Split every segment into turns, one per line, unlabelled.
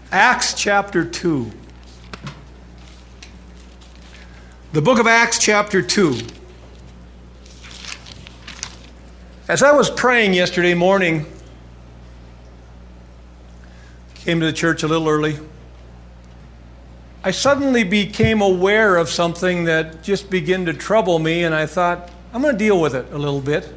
Acts chapter 2. The book of Acts chapter 2. As I was praying yesterday morning, came to the church a little early, I suddenly became aware of something that just began to trouble me, and I thought, I'm going to deal with it a little bit.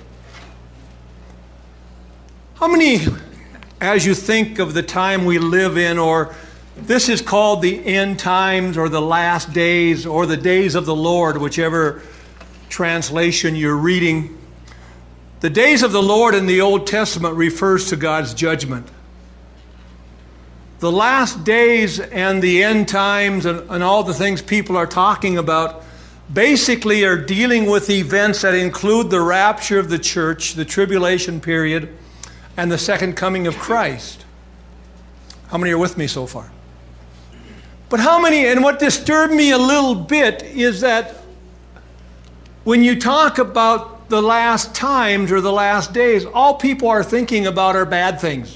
How many, as you think of the time we live in, or this is called the end times or the last days or the days of the Lord, whichever translation you're reading, the days of the Lord in the Old Testament refers to God's judgment. The last days and the end times and all the things people are talking about basically are dealing with events that include the rapture of the church, the tribulation period, and the second coming of Christ. How many are with me so far? But how many, and what disturbed me a little bit is that when you talk about the last times or the last days, all people are thinking about are bad things.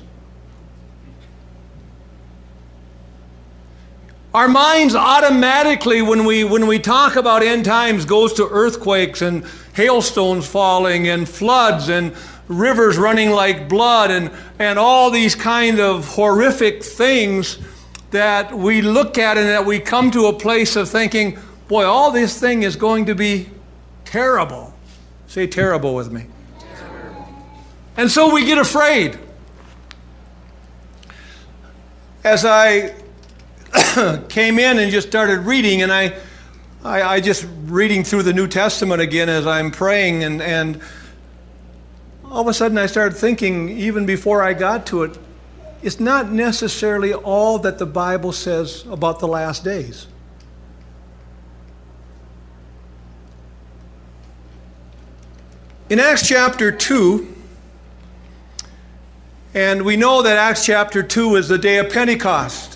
Our minds automatically, when we talk about end times, goes to earthquakes and hailstones falling and floods and rivers running like blood and all these kind of horrific things that we look at and that we come to a place of thinking, boy, all this thing is going to be terrible. Say terrible with me. Terrible. And so we get afraid. As I came in and just started reading, and I just reading through the New Testament again as I'm praying, and all of a sudden I started thinking, even before I got to it, it's not necessarily all that the Bible says about the last days. In Acts chapter 2, and we know that Acts chapter 2 is the day of Pentecost.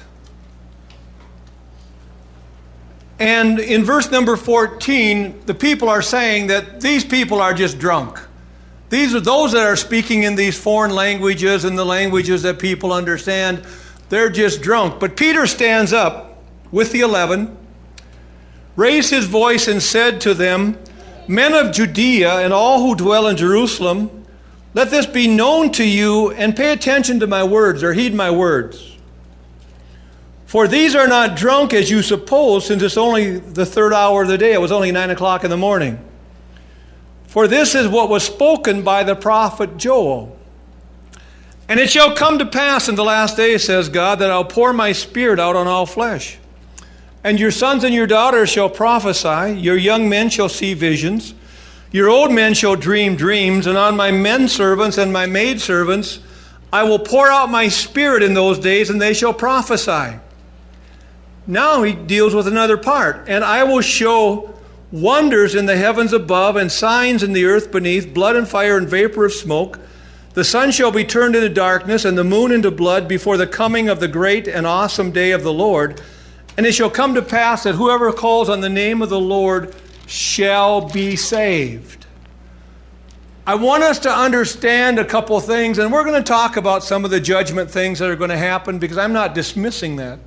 And in verse number 14, the people are saying that these people are just drunk. These are those that are speaking in these foreign languages and the languages that people understand. They're just drunk. But Peter stands up with the 11, raised his voice and said to them, "Men of Judea and all who dwell in Jerusalem, let this be known to you, and pay attention to my words, or heed my words. For these are not drunk as you suppose, since it's only the third hour of the day. It was only 9 o'clock in the morning. For this is what was spoken by the prophet Joel. And it shall come to pass in the last days, says God, that I'll pour my spirit out on all flesh. And your sons and your daughters shall prophesy, your young men shall see visions, your old men shall dream dreams, and on my men servants and my maid servants I will pour out my spirit in those days, and they shall prophesy." Now he deals with another part. "And I will show wonders in the heavens above and signs in the earth beneath, blood and fire and vapor of smoke. The sun shall be turned into darkness and the moon into blood before the coming of the great and awesome day of the Lord. And it shall come to pass that whoever calls on the name of the Lord shall be saved." I want us to understand a couple things, and we're going to talk about some of the judgment things that are going to happen, because I'm not dismissing that.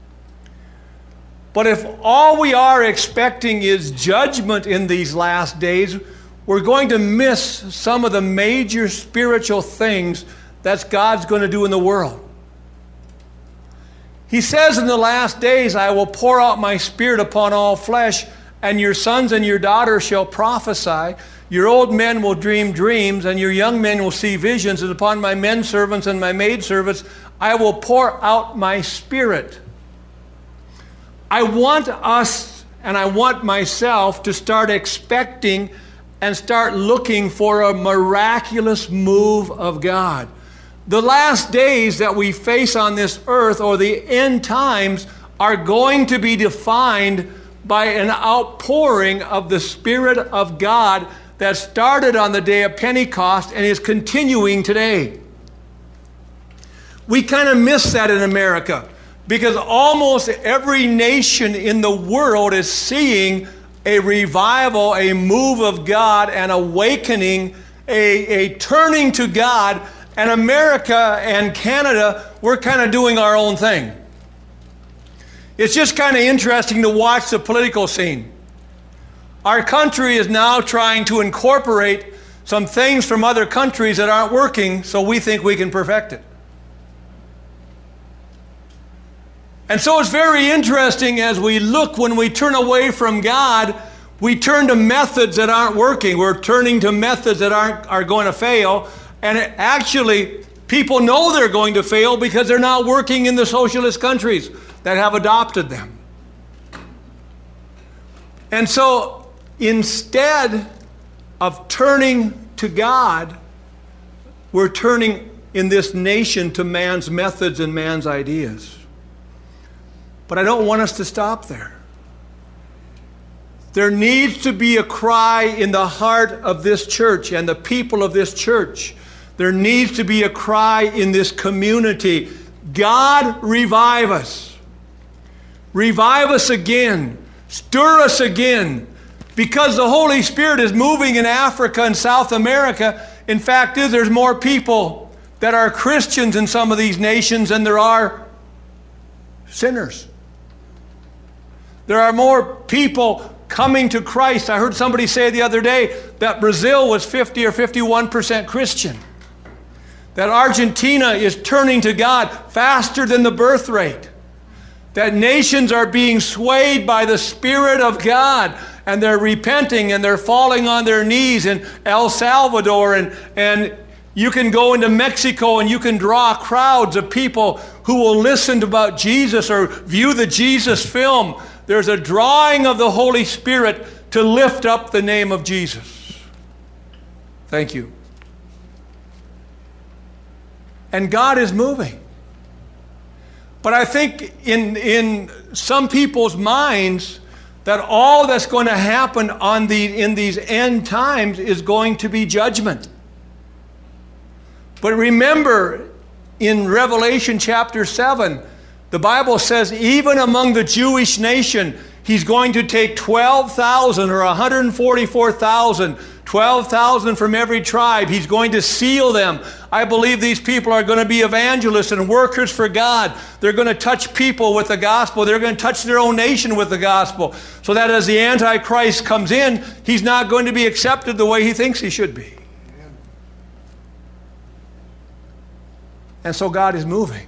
But if all we are expecting is judgment in these last days, we're going to miss some of the major spiritual things that God's going to do in the world. He says in the last days, "I will pour out my spirit upon all flesh, and your sons and your daughters shall prophesy. Your old men will dream dreams, and your young men will see visions, and upon my men servants and my maid servants I will pour out my spirit." I want us, and I want myself, to start expecting and start looking for a miraculous move of God. The last days that we face on this earth, or the end times, are going to be defined by an outpouring of the Spirit of God that started on the day of Pentecost and is continuing today. We kind of miss that in America, because almost every nation in the world is seeing a revival, a move of God, an awakening, a turning to God. And America and Canada, we're kind of doing our own thing. It's just kind of interesting to watch the political scene. Our country is now trying to incorporate some things from other countries that aren't working, so we think we can perfect it. And so it's very interesting as we look, when we turn away from God, we turn to methods that aren't working. We're turning to methods that are going to fail. And actually, people know they're going to fail because they're not working in the socialist countries that have adopted them. And so instead of turning to God, we're turning in this nation to man's methods and man's ideas. But I don't want us to stop there. There needs to be a cry in the heart of this church and the people of this church. There needs to be a cry in this community. God, revive us. Revive us again. Stir us again. Because the Holy Spirit is moving in Africa and South America. In fact, there's more people that are Christians in some of these nations than there are sinners. There are more people coming to Christ. I heard somebody say the other day that Brazil was 50 or 51% Christian. That Argentina is turning to God faster than the birth rate. That nations are being swayed by the Spirit of God, and they're repenting and they're falling on their knees in El Salvador, and you can go into Mexico and you can draw crowds of people who will listen about Jesus or view the Jesus film. There's a drawing of the Holy Spirit to lift up the name of Jesus. Thank you. And God is moving. But I think in some people's minds that all that's going to happen in these end times is going to be judgment. But remember, in Revelation chapter 7, the Bible says even among the Jewish nation, he's going to take 12,000 or 144,000, 12,000 from every tribe. He's going to seal them. I believe these people are going to be evangelists and workers for God. They're going to touch people with the gospel. They're going to touch their own nation with the gospel. So that as the Antichrist comes in, he's not going to be accepted the way he thinks he should be. And so God is moving.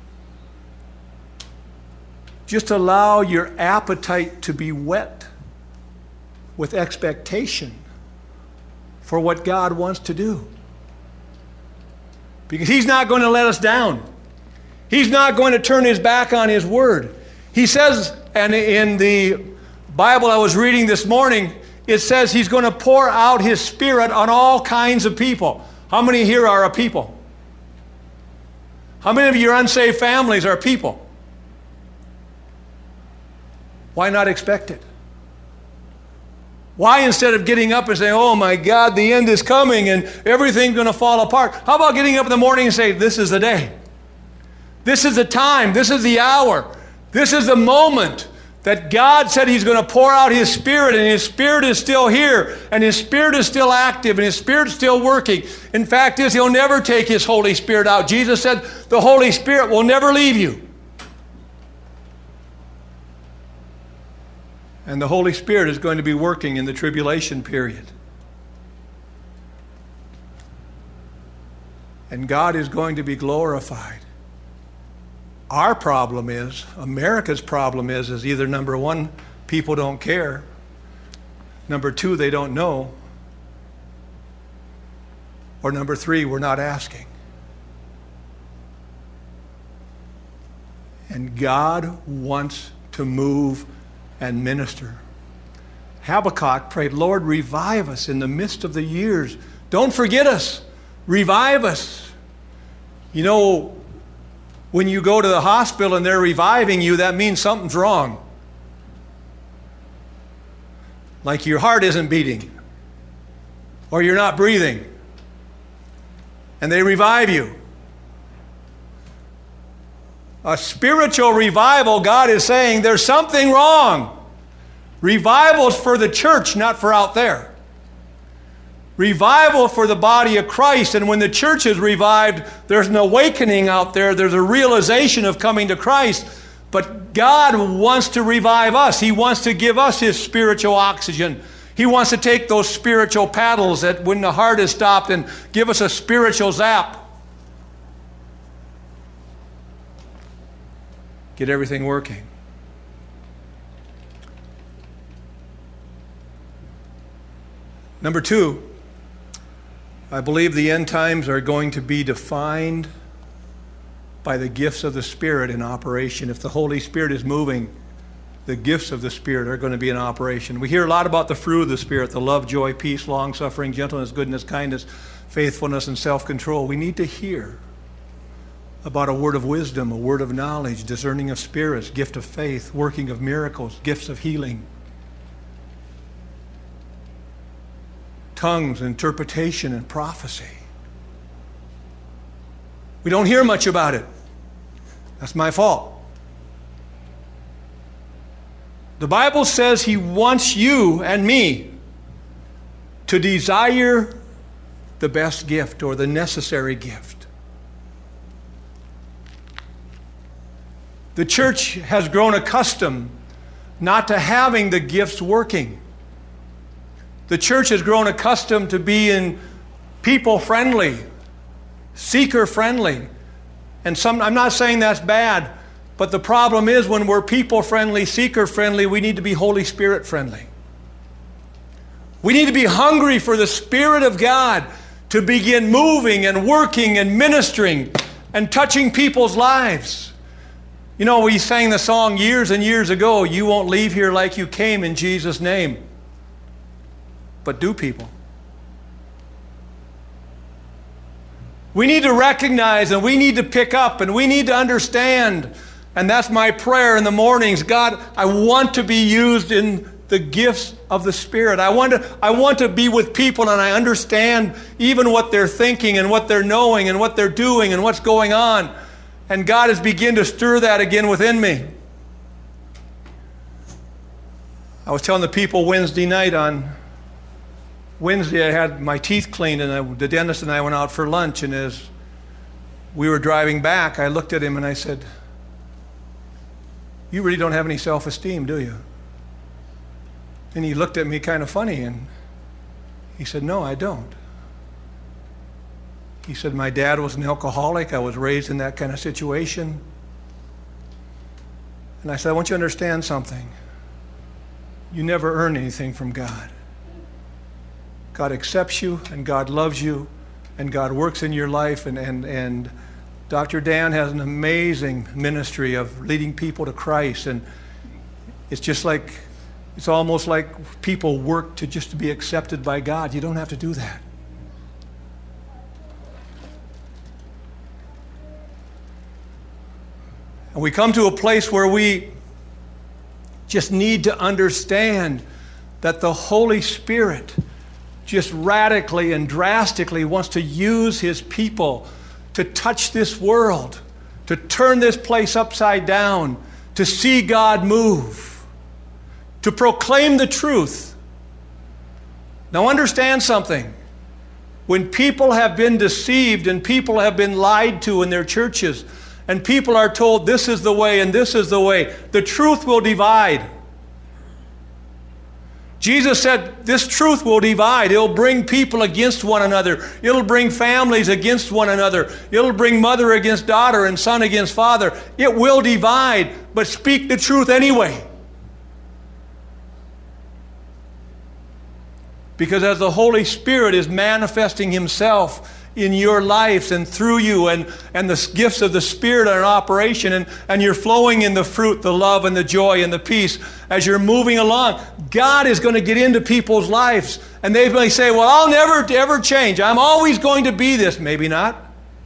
Just allow your appetite to be whet with expectation for what God wants to do. Because he's not going to let us down. He's not going to turn his back on his word. He says, and in the Bible I was reading this morning, it says he's going to pour out his Spirit on all kinds of people. How many here are a people? How many of your unsaved families are people? Why not expect it? Why, instead of getting up and saying, oh my God, the end is coming and everything's going to fall apart, how about getting up in the morning and say, this is the day. This is the time. This is the hour. This is the moment that God said he's going to pour out his Spirit, and his Spirit is still here, and his Spirit is still active, and his Spirit's still working. In fact, he'll never take his Holy Spirit out. Jesus said the Holy Spirit will never leave you. And the Holy Spirit is going to be working in the tribulation period. And God is going to be glorified. Our problem is, America's problem is either number one, people don't care. Number two, they don't know. Or number three, we're not asking. And God wants to move and minister. Habakkuk prayed, Lord, revive us in the midst of the years. Don't forget us. Revive us. You know, when you go to the hospital and they're reviving you, that means something's wrong. Like your heart isn't beating, or you're not breathing, and they revive you. A spiritual revival, God is saying there's something wrong. Revival's for the church, not for out there. Revival for the body of Christ. And when the church is revived, there's an awakening out there. There's a realization of coming to Christ. But God wants to revive us. He wants to give us His spiritual oxygen. He wants to take those spiritual paddles that when the heart is stopped and give us a spiritual zap. Get everything working. Number 2, I believe the end times are going to be defined by the gifts of the Spirit in operation. If the Holy Spirit is moving, the gifts of the Spirit are going to be in operation. We hear a lot about the fruit of the Spirit, the love, joy, peace, long-suffering, gentleness, goodness, kindness, faithfulness, and self-control. We need to hear about a word of wisdom, a word of knowledge, discerning of spirits, gift of faith, working of miracles, gifts of healing, tongues, interpretation, and prophecy. We don't hear much about it. That's my fault. The Bible says He wants you and me to desire the best gift or the necessary gift. The church has grown accustomed not to having the gifts working. The church has grown accustomed to being people-friendly, seeker-friendly. And I'm not saying that's bad, but the problem is when we're people-friendly, seeker-friendly, we need to be Holy Spirit-friendly. We need to be hungry for the Spirit of God to begin moving and working and ministering and touching people's lives. You know, we sang the song years and years ago, "You won't leave here like you came in Jesus' name." But do people? We need to recognize and we need to pick up and we need to understand. And that's my prayer in the mornings. God, I want to be used in the gifts of the Spirit. I want to be with people and I understand even what they're thinking and what they're knowing and what they're doing and what's going on. And God has begun to stir that again within me. I was telling the people Wednesday night on Wednesday I had my teeth cleaned and the dentist and I went out for lunch, and as we were driving back, I looked at him and I said, "You really don't have any self-esteem, do you?" And he looked at me kind of funny and he said, "No, I don't." He said, "My dad was an alcoholic. I was raised in that kind of situation." And I said, "I want you to understand something. You never earn anything from God. God accepts you, and God loves you, and God works in your life. And Dr. Dan has an amazing ministry of leading people to Christ. And it's almost like people work just to be accepted by God. You don't have to do that. And we come to a place where we just need to understand that the Holy Spirit just radically and drastically wants to use His people to touch this world, to turn this place upside down, to see God move, to proclaim the truth. Now understand something. When people have been deceived and people have been lied to in their churches, and people are told this is the way and this is the way, the truth will divide. Jesus said this truth will divide. It'll bring people against one another. It'll bring families against one another. It'll bring mother against daughter and son against father. It will divide, but speak the truth anyway. Because as the Holy Spirit is manifesting Himself in your lives and through you, and the gifts of the Spirit are in operation, and you're flowing in the fruit, the love and the joy and the peace as you're moving along, God is going to get into people's lives. And they may say, "Well, I'll never ever change. I'm always going to be this." Maybe not.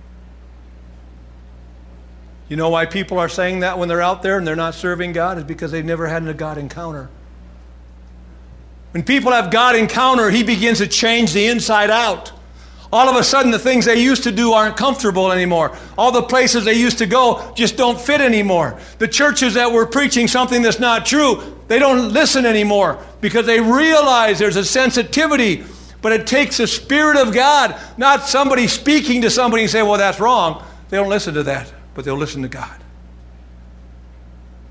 You know why people are saying that when they're out there and they're not serving God? Is because they've never had a God encounter. When people have God encounter, He begins to change the inside out. All of a sudden, the things they used to do aren't comfortable anymore. All the places they used to go just don't fit anymore. The churches that were preaching something that's not true, they don't listen anymore because they realize there's a sensitivity. But it takes the Spirit of God, not somebody speaking to somebody and say, "Well, that's wrong." They don't listen to that, but they'll listen to God.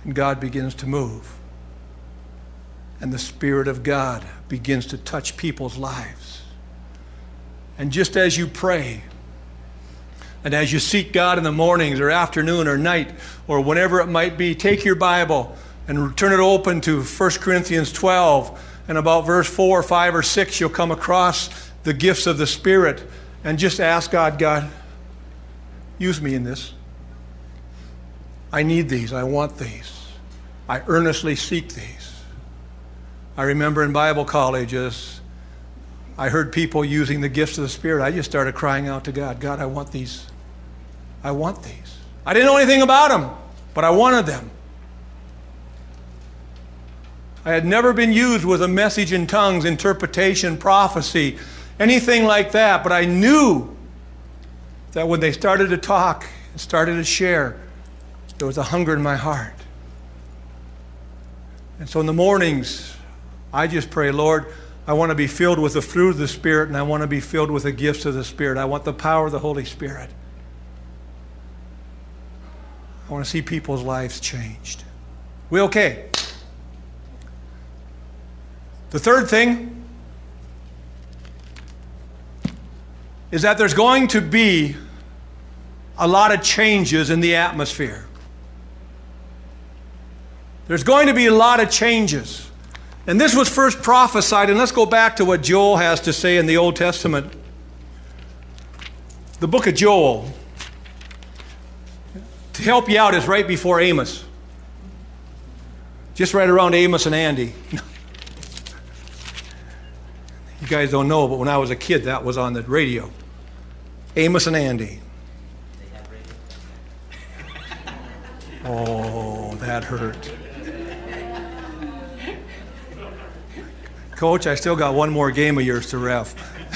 and God begins to move. And the Spirit of God begins to touch people's lives. And just as you pray, and as you seek God in the mornings or afternoon or night or whenever it might be, take your Bible and turn it open to 1 Corinthians 12. And about verse 4, 5, or 6, you'll come across the gifts of the Spirit. And just ask God, God, use me in this. I need these. I want these. I earnestly seek these. I remember in Bible colleges, I heard people using the gifts of the Spirit. I just started crying out to God, God, I want these. I want these. I didn't know anything about them, but I wanted them. I had never been used with a message in tongues, interpretation, prophecy, anything like that, but I knew that when they started to talk and started to share, there was a hunger in my heart. And so in the mornings, I just pray, Lord, I want to be filled with the fruit of the Spirit, and I want to be filled with the gifts of the Spirit. I want the power of the Holy Spirit. I want to see people's lives changed. We okay? The third thing is that there's going to be a lot of changes in the atmosphere. There's going to be a lot of changes. And this was first prophesied, and let's go back to what Joel has to say in the Old Testament. The book of Joel, to help you out, is right before Amos. Just right around Amos and Andy. You guys don't know, but when I was a kid, that was on the radio. Amos and Andy. Oh, that hurt. Coach, I still got one more game of yours to ref.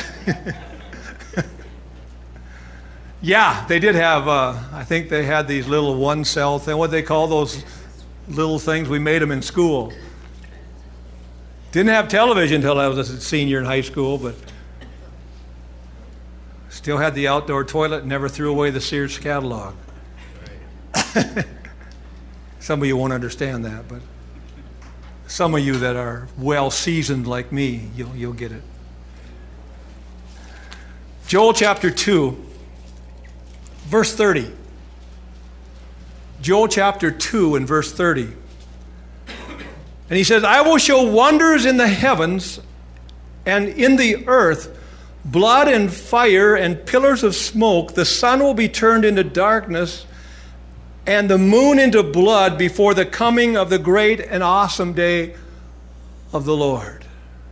Yeah, they did have, I think they had these little one-cell thing. What do they call those little things? We made them in school. Didn't have television until I was a senior in high school, but still had the outdoor toilet and never threw away the Sears catalog. Some of you won't understand that, but some of you that are well-seasoned like me, you'll get it. Joel chapter 2, verse 30. Joel chapter 2 and verse 30. And he says, I will show wonders in the heavens and in the earth, blood and fire and pillars of smoke. The sun will be turned into darkness and the moon into blood before the coming of the great and awesome day of the Lord.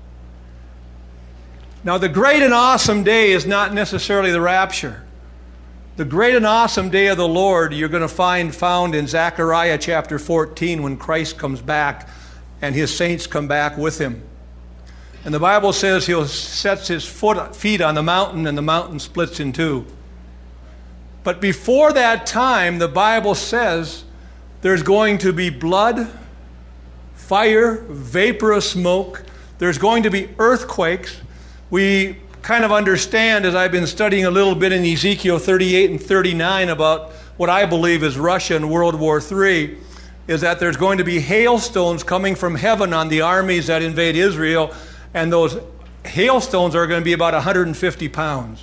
Now, the great and awesome day is not necessarily the rapture. The great and awesome day of the Lord you're going to find found in Zechariah chapter 14 when Christ comes back and his saints come back with him. And the Bible says he'll sets his feet on the mountain and the mountain splits in two. But before that time, the Bible says there's going to be blood, fire, vapor of smoke. There's going to be earthquakes. We kind of understand, as I've been studying a little bit in Ezekiel 38 and 39 about what I believe is Russia and World War III, is that there's going to be hailstones coming from heaven on the armies that invade Israel, and those hailstones are going to be about 150 pounds.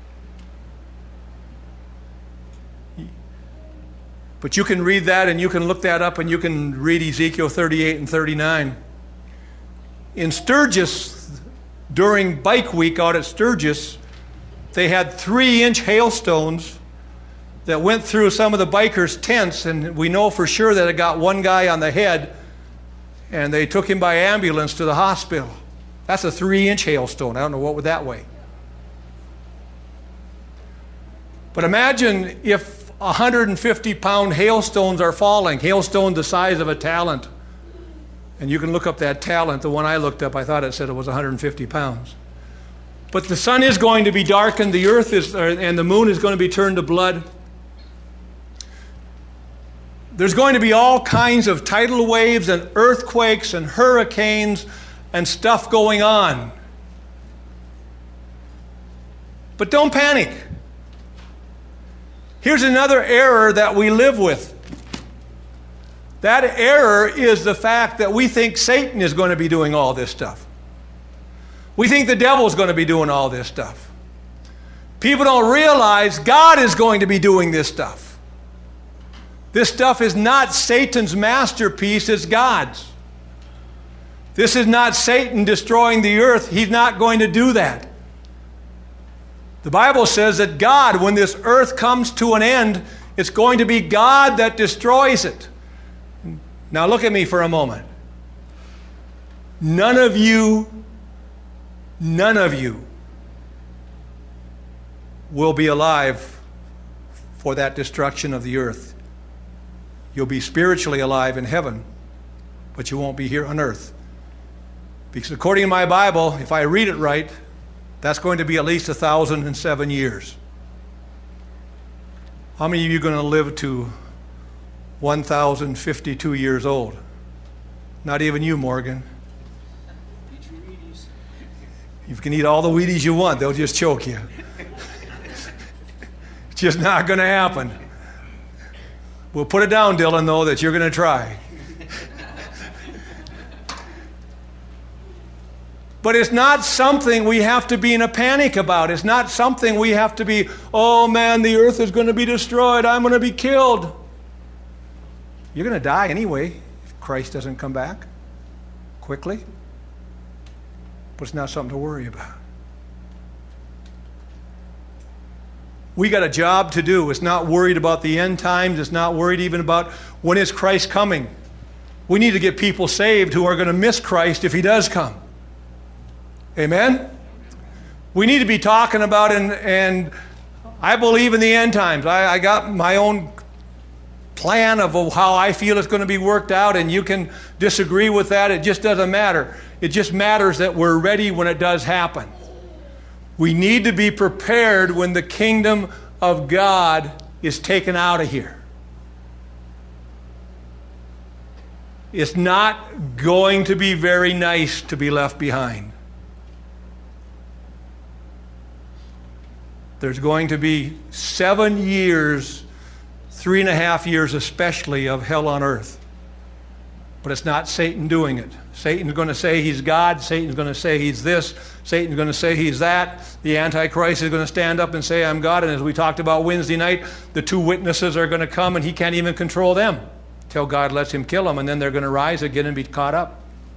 But you can read that and you can look that up and you can read Ezekiel 38 and 39. In Sturgis, during Bike Week out at Sturgis, they had 3-inch hailstones that went through some of the bikers' tents, and we know for sure that it got one guy on the head, and they took him by ambulance to the hospital. That's a 3-inch hailstone. I don't know what would that weigh. But imagine if 150-pound hailstones are falling, hailstones the size of a talent. And you can look up that talent. The one I looked up, I thought it said it was 150 pounds. But the sun is going to be darkened, the earth is, and the moon is going to be turned to blood. There's going to be all kinds of tidal waves and earthquakes and hurricanes and stuff going on. But don't panic. Here's another error that we live with. That error is the fact that we think Satan is going to be doing all this stuff. We think the devil is going to be doing all this stuff. People don't realize God is going to be doing this stuff. This stuff is not Satan's masterpiece, it's God's. This is not Satan destroying the earth. He's not going to do that. The Bible says that God, when this earth comes to an end, it's going to be God that destroys it. Now look at me for a moment. None of you will be alive for that destruction of the earth. You'll be spiritually alive in heaven, but you won't be here on earth. Because according to my Bible, if I read it right, that's going to be at least 1,007 years. How many of you are going to live to 1,052 years old? Not even you, Morgan.
Eat your Wheaties.
You can eat all the Wheaties you want. They'll just choke you. It's just not going to happen. We'll put it down, Dylan, though, that you're going to try. But it's not something we have to be in a panic about. It's not something we have to be, oh man, the earth is going to be destroyed. I'm going to be killed. You're going to die anyway if Christ doesn't come back quickly. But it's not something to worry about. We got a job to do. It's not worried about the end times. It's not worried even about when is Christ coming. We need to get people saved who are going to miss Christ if he does come. Amen? We need to be talking about, and I believe in the end times. I got my own plan of how I feel it's going to be worked out, and you can disagree with that. It just doesn't matter. It just matters that we're ready when it does happen. We need to be prepared when the kingdom of God is taken out of here. It's not going to be very nice to be left behind. There's going to be 7 years, 3.5 years especially, of hell on earth. But it's not Satan doing it. Satan's going to say he's God. Satan's going to say he's this. Satan's going to say he's that. The Antichrist is going to stand up and say, I'm God. And as we talked about Wednesday night, the two witnesses are going to come and he can't even control them till God lets him kill them. And then they're going to rise again and be caught up.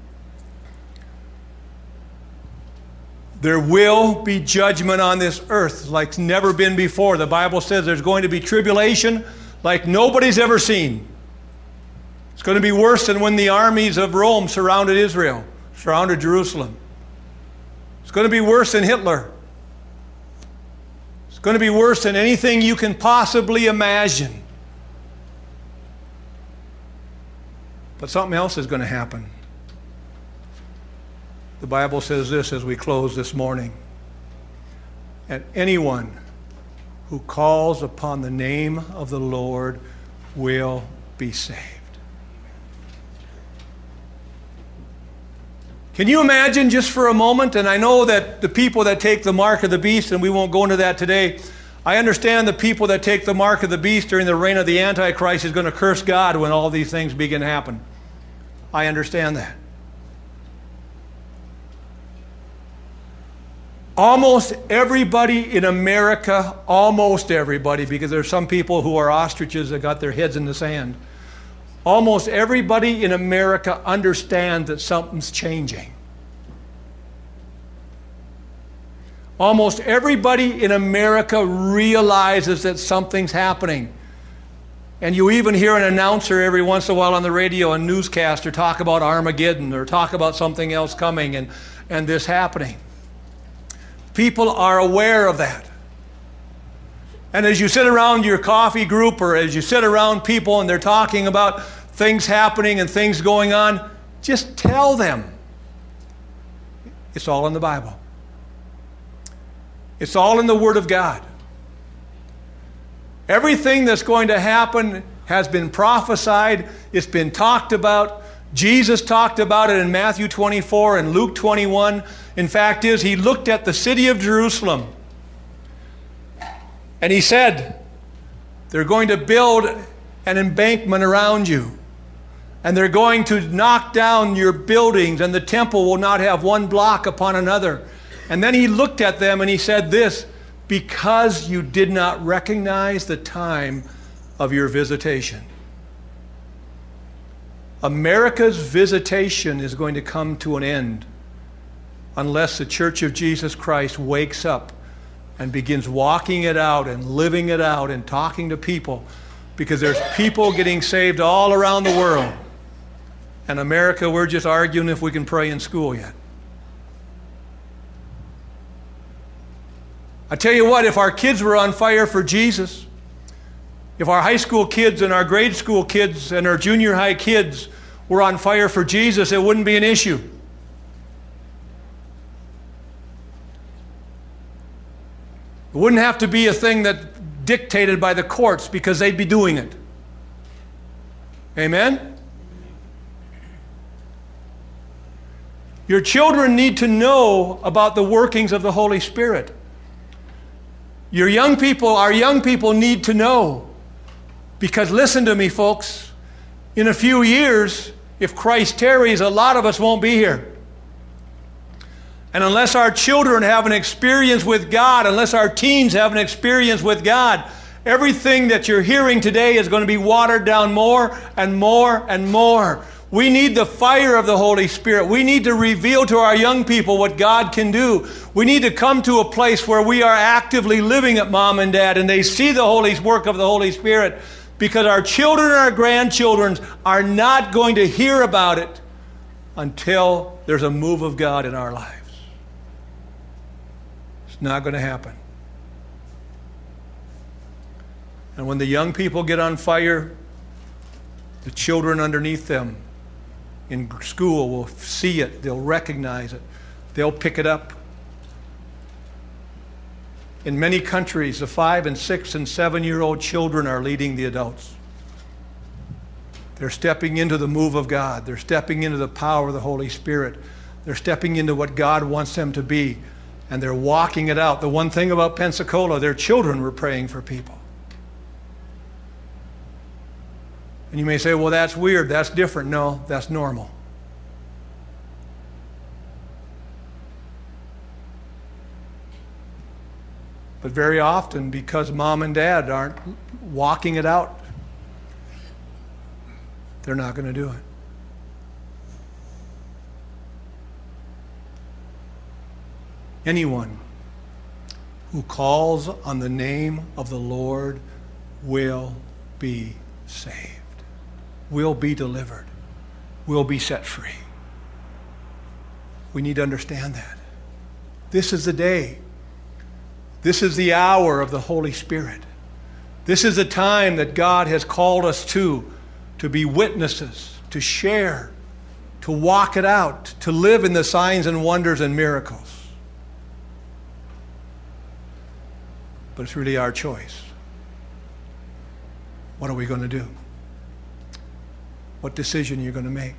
There will be judgment on this earth like never been before. The Bible says there's going to be tribulation like nobody's ever seen. It's going to be worse than when the armies of Rome surrounded Israel, surrounded Jerusalem. It's going to be worse than Hitler. It's going to be worse than anything you can possibly imagine. But something else is going to happen. The Bible says this as we close this morning. And anyone who calls upon the name of the Lord will be saved. Can you imagine just for a moment, and I know that the people that take the mark of the beast, and we won't go into that today, I understand the people that take the mark of the beast during the reign of the Antichrist is going to curse God when all these things begin to happen. I understand that. Almost everybody in America, almost everybody, because there's some people who are ostriches that got their heads in the sand. Almost everybody in America understands that something's changing. Almost everybody in America realizes that something's happening. And you even hear an announcer every once in a while on the radio, a newscaster, talk about Armageddon or talk about something else coming and this happening. People are aware of that. And as you sit around your coffee group or as you sit around people and they're talking about things happening and things going on, just tell them. It's all in the Bible. It's all in the Word of God. Everything that's going to happen has been prophesied. It's been talked about. Jesus talked about it in Matthew 24 and Luke 21. In fact, he looked at the city of Jerusalem and he said, they're going to build an embankment around you. And they're going to knock down your buildings, and the temple will not have one block upon another. And then he looked at them and he said this, because you did not recognize the time of your visitation. America's visitation is going to come to an end unless the Church of Jesus Christ wakes up and begins walking it out and living it out and talking to people, because there's people getting saved all around the world. And America, we're just arguing if we can pray in school yet. I tell you what, if our kids were on fire for Jesus, if our high school kids and our grade school kids and our junior high kids were on fire for Jesus, it wouldn't be an issue. It wouldn't have to be a thing that dictated by the courts, because they'd be doing it. Amen? Your children need to know about the workings of the Holy Spirit. Our young people need to know. Because listen to me, folks, in a few years, if Christ tarries, a lot of us won't be here. And unless our children have an experience with God, unless our teens have an experience with God, everything that you're hearing today is going to be watered down more and more and more. We need the fire of the Holy Spirit. We need to reveal to our young people what God can do. We need to come to a place where we are actively living at Mom and Dad, and they see the holy work of the Holy Spirit, because our children and our grandchildren are not going to hear about it until there's a move of God in our lives. It's not going to happen. And when the young people get on fire, the children underneath them in school will see it. They'll recognize it. They'll pick it up. In many countries, the 5 and 6 and 7-year-old children are leading the adults. They're stepping into the move of God. They're stepping into the power of the Holy Spirit. They're stepping into what God wants them to be. And they're walking it out. The one thing about Pensacola, their children were praying for people. And you may say, well, that's weird, that's different. No, that's normal. But very often, because Mom and Dad aren't walking it out, they're not going to do it. Anyone who calls on the name of the Lord will be saved, will be delivered, will be set free. We need to understand that. This is the day. This is the hour of the Holy Spirit. This is the time that God has called us to be witnesses, to share, to walk it out, to live in the signs and wonders and miracles. But it's really our choice. What are we going to do? What decision are you going to make?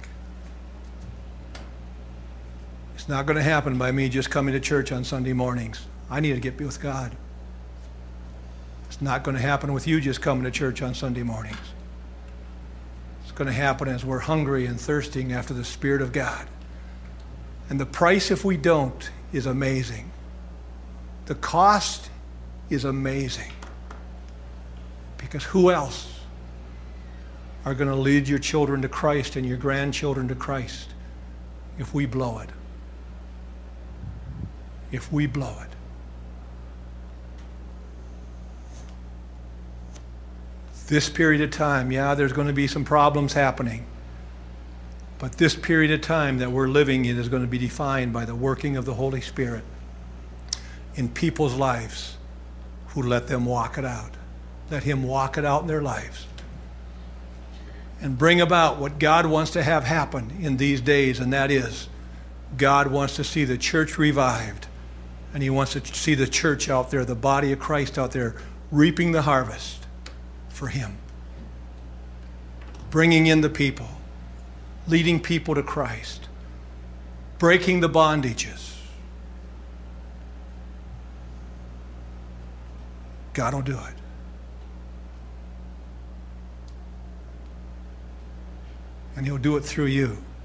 It's not going to happen by me just coming to church on Sunday mornings. I need to get with God. It's not going to happen with you just coming to church on Sunday mornings. It's going to happen as we're hungry and thirsting after the Spirit of God. And the price, if we don't, is amazing. The cost is amazing. Because who else are going to lead your children to Christ and your grandchildren to Christ if we blow it? If we blow it. This period of time, yeah, there's going to be some problems happening. But this period of time that we're living in is going to be defined by the working of the Holy Spirit in people's lives who let them walk it out. Let Him walk it out in their lives. And bring about what God wants to have happen in these days, and that is, God wants to see the church revived. And He wants to see the church out there, the body of Christ out there, reaping the harvest for Him. Bringing in the people, leading people to Christ, breaking the bondages. God will do it. and He'll do it through you.